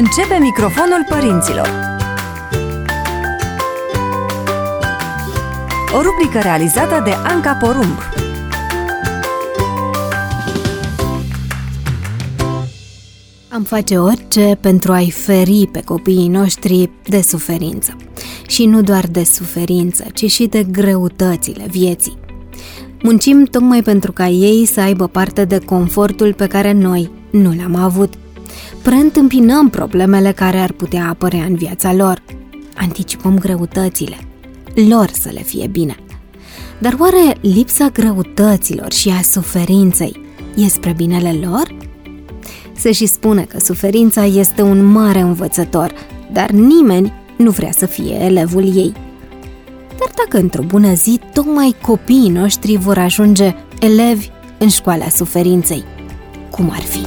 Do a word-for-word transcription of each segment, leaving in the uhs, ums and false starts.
Începe microfonul părinților. O rubrică realizată de Anca Porumb. Am face orice pentru a-i feri pe copiii noștri de suferință. Și nu doar de suferință, ci și de greutățile vieții. Muncim tocmai pentru ca ei să aibă parte de confortul pe care noi nu l-am avut. Preîntâmpinăm problemele care ar putea apărea în viața lor. Anticipăm greutățile, lor să le fie bine. Dar oare lipsa greutăților și a suferinței e spre binele lor? Se și spune că suferința este un mare învățător, dar nimeni nu vrea să fie elevul ei. Dar dacă într-o bună zi tocmai copiii noștri vor ajunge elevi în școala suferinței, cum ar fi?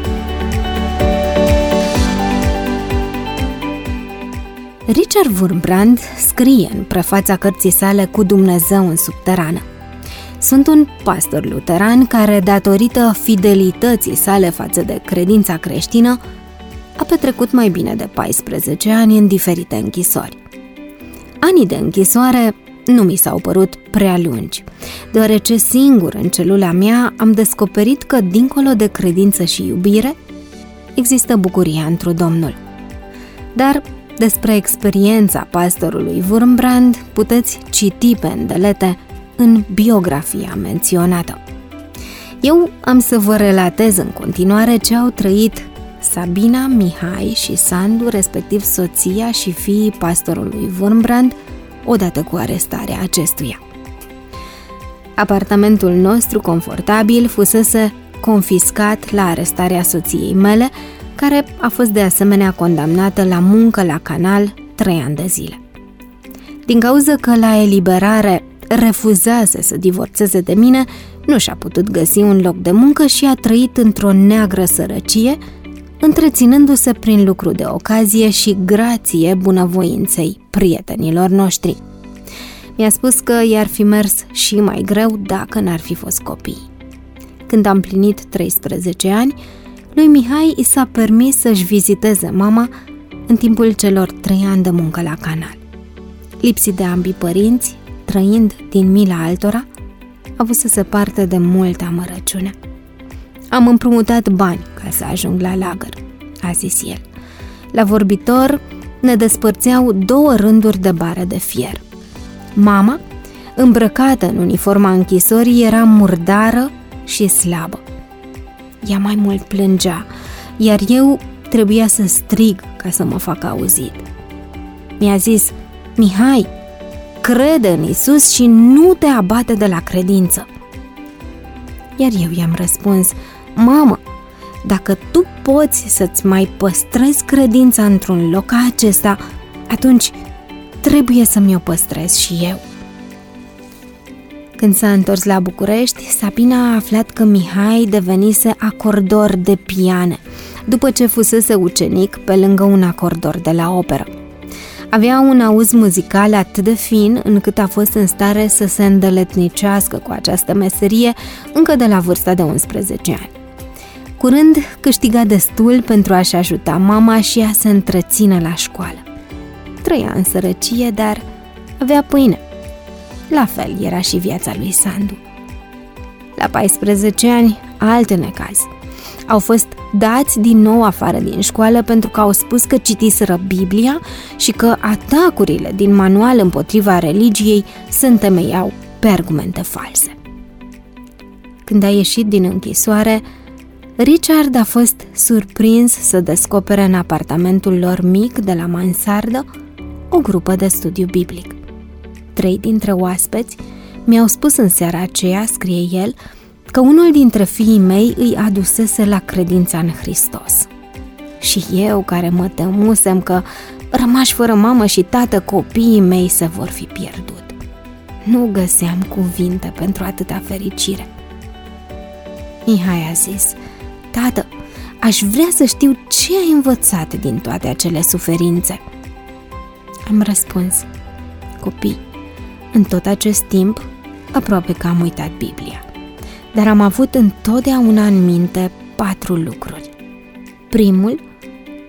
Richard Wurmbrand scrie în prefața cărții sale Cu Dumnezeu în subterană: sunt un pastor luteran care, datorită fidelității sale față de credința creștină, a petrecut mai bine de paisprezece ani în diferite închisori. Anii de închisoare nu mi s-au părut prea lungi, deoarece singur în celula mea am descoperit că, dincolo de credință și iubire, există bucuria întru Domnul. Dar despre experiența pastorului Wurmbrand puteți citi pe îndelete în biografia menționată. Eu am să vă relatez în continuare ce au trăit Sabina, Mihai și Sandu, respectiv soția și fiii pastorului Wurmbrand, odată cu arestarea acestuia. Apartamentul nostru confortabil fusese confiscat la arestarea soției mele, care a fost de asemenea condamnată la muncă la canal trei ani de zile. Din cauza că la eliberare refuzase să divorțeze de mine, nu și-a putut găsi un loc de muncă și a trăit într-o neagră sărăcie, întreținându-se prin lucru de ocazie și grație bunăvoinței prietenilor noștri. Mi-a spus că i-ar fi mers și mai greu dacă n-ar fi fost copii. Când am plinit treisprezece ani, lui Mihai i s-a permis să-și viziteze mama în timpul celor trei ani de muncă la canal. Lipsit de ambii părinți, trăind din mila altora, a avut să se parte de multă amărăciune. Am împrumutat bani ca să ajung la lagăr, a zis el. La vorbitor ne despărțeau două rânduri de bare de fier. Mama, îmbrăcată în uniforma închisorii, era murdară și slabă. Ea mai mult plângea, iar eu trebuia să strig ca să mă fac auzit. Mi-a zis: Mihai, crede în Iisus și nu te abate de la credință. Iar eu i-am răspuns: mamă, dacă tu poți să-ți mai păstrezi credința într-un loc ca acesta, atunci trebuie să-mi o păstrez și eu. Când s-a întors la București, Sabina a aflat că Mihai devenise acordor de piane, după ce fusese ucenic pe lângă un acordor de la operă. Avea un auz muzical atât de fin încât a fost în stare să se îndeletnicească cu această meserie încă de la vârsta de unsprezece ani. Curând câștiga destul pentru a-și ajuta mama și a se întreține la școală. Trăia în sărăcie, dar avea pâine. La fel era și viața lui Sandu. La paisprezece ani, alte necaz. Au fost dați din nou afară din școală pentru că au spus că citiseră Biblia și că atacurile din manual împotriva religiei se întemeiau pe argumente false. Când a ieșit din închisoare, Richard a fost surprins să descopere în apartamentul lor mic de la mansardă o grupă de studiu biblic. Trei dintre oaspeți mi-au spus în seara aceea, scrie el, că unul dintre fiii mei îi adusese la credința în Hristos. Și eu, care mă temusem că, rămași fără mamă și tată, copiii mei se vor fi pierdut. Nu găseam cuvinte pentru atâta fericire. Mihai a zis: tată, aș vrea să știu ce ai învățat din toate acele suferințe. Am răspuns: copii, în tot acest timp, aproape că am uitat Biblia. Dar am avut întotdeauna în minte patru lucruri. Primul,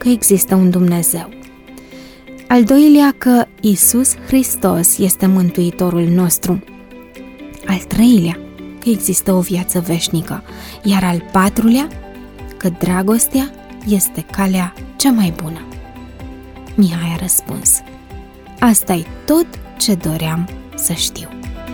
că există un Dumnezeu. Al doilea, că Iisus Hristos este Mântuitorul nostru. Al treilea, că există o viață veșnică. Iar al patrulea, că dragostea este calea cea mai bună. Mihai a răspuns: asta-i tot ce doream să știu.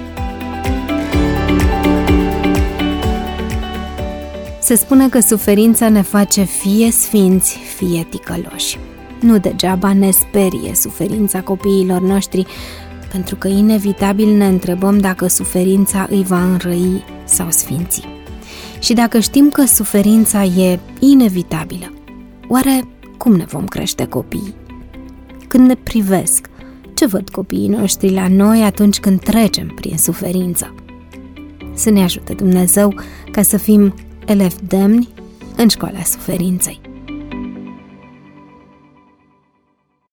Se spune că suferința ne face fie sfinți, fie ticăloși. Nu degeaba ne sperie suferința copiilor noștri, pentru că inevitabil ne întrebăm dacă suferința îi va înrăi sau sfinți. Și dacă știm că suferința e inevitabilă, oare cum ne vom crește copiii? Când ne privesc, ce văd copiii noștri la noi atunci când trecem prin suferință? Să ne ajute Dumnezeu ca să fim elevi demni în școala suferinței.